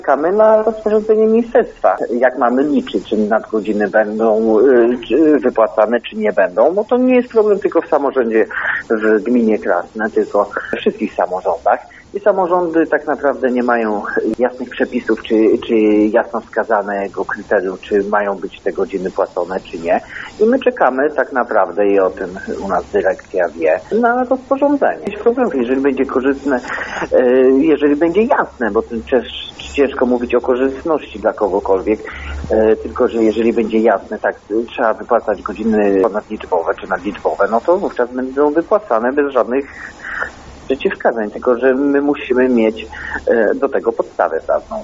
Czekamy na rozporządzenie ministerstwa. Jak mamy liczyć, czy nadgodziny będą wypłacane, czy nie będą, no to nie jest problem tylko w samorządzie w gminie Krasne, tylko we wszystkich samorządach. I samorządy tak naprawdę nie mają jasnych przepisów, czy jasno wskazanego kryterium, czy mają być te godziny płacone, czy nie. I my czekamy tak naprawdę, i o tym u nas dyrekcja wie, na rozporządzenie. Jest problem, jeżeli będzie korzystne, jeżeli będzie jasne, bo też ciężko mówić o korzystności dla kogokolwiek, tylko że jeżeli będzie jasne, tak, trzeba wypłacać godziny ponadliczbowe czy nadliczbowe, no to wówczas będą wypłacane bez żadnych przeciwwskazań, tylko że my musimy mieć do tego podstawę prawną.